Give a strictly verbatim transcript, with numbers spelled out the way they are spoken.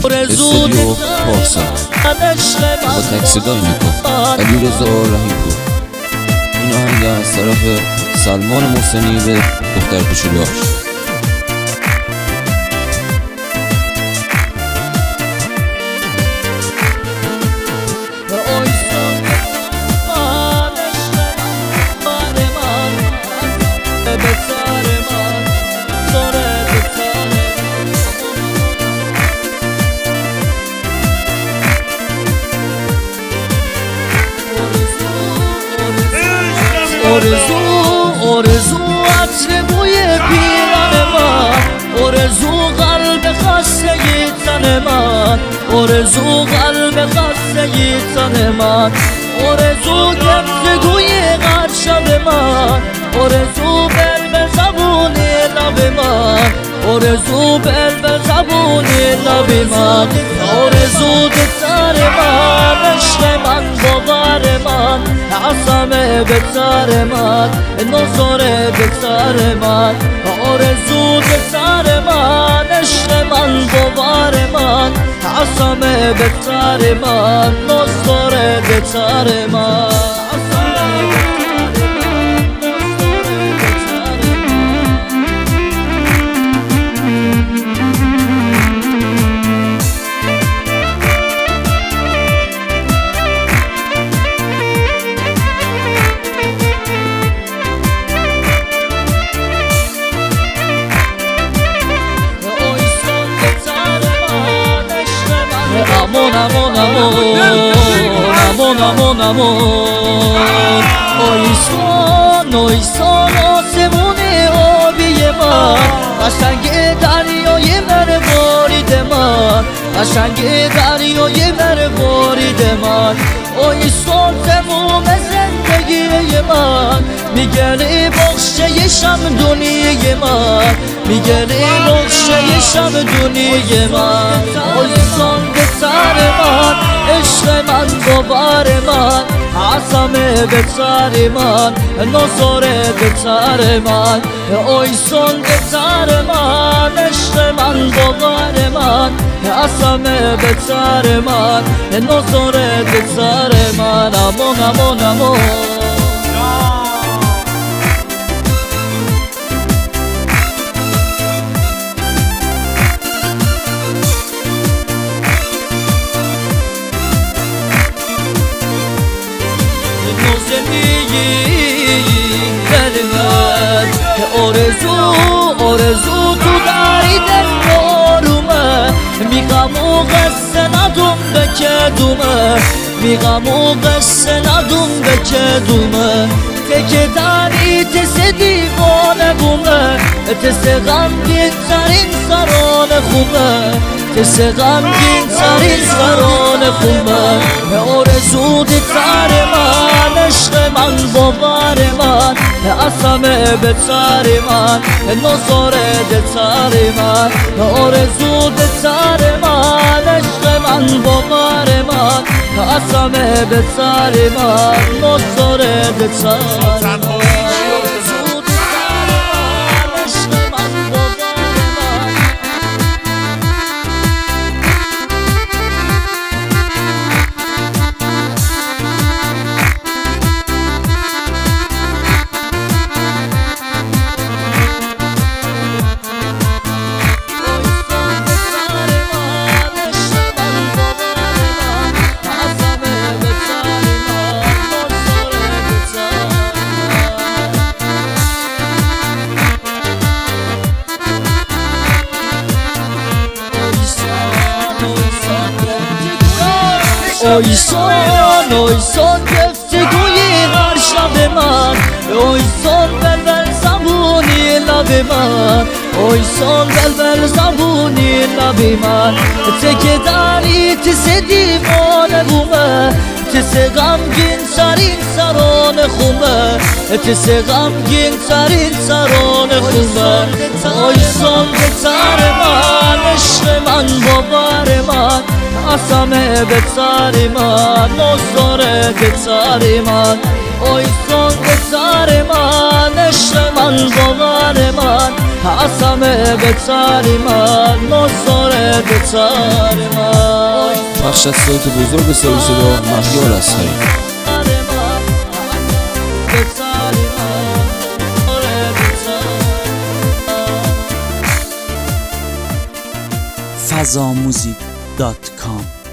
استودیو پارسا با تک صدای میکن علی رضا رحیم پور. این آهنگ از طرف سلمان محسنی به دختر کوچولوهاش. آرزو آرزو عطر بوی پیرن من، آرزو قلب خسته تن من، آرزو قلب خسته تن من، آرزو گفتگوی هر شب من، آرزو بلبل زبون لب من، آرزو بلبل زبون لب من، آرزو دفتر من، عشق من، باور من، عصمه بهتر من، نظر بهتر من، آرزو بهتر من، عشق من، باور من، عصمه بهتر من، نظر بهتر من. Amon, amon, amon, amon, amon, amon. Oy son, oy son آسمون آبی من، قشنگ دریای مروارید من، قشنگ دریای مروارید من. اوی son تموم زندگی من، میگره بخشه شم دنیای من، میگره بخشه شم دنیای من. اوی son بهتر من، عشق من، باور من، عصمه بهتر من، نظر بهتر من. اوی son بهتر من، عشق من، باور من، عصمه بهتر من، نظر بهتر من. امون امون امون آرزو آرزو تو داری دل آرومه، میخوام و قصه ندم به کدومه، میخوام و قصه ندم به کدومه. تکه داری تس دیوانه بومه، تس غمگین ترین سران خوبه، تس غمگین ترین سران خوبه. آرزو دیتر من، عشق من، باور من، عصمه بهتر من، نظر بهتر من. آرزو دیتر من، عشق من، باور من، عصمه بهتر من، نظر بهتر من. اوی son اوی son گفتگوی هر شب من، اوی son بلبل زبونی لب من، اوی son بلبل زبونی لب من. تکه داری تس دیوانه بومه، تس غمگین ترین سران خوبه، تس غمگین ترین سران خوبه. اوی son بهتر من، عشق من، باور من، عصمه بهتر من، نظر بهتر من. اوی son بهتر من، عشق من، باور من، عصمه بهتر من، نظر بهتر من. پخش از صوت بزرگ سر صدا مهیار اصغری. فضاموزیک دات کام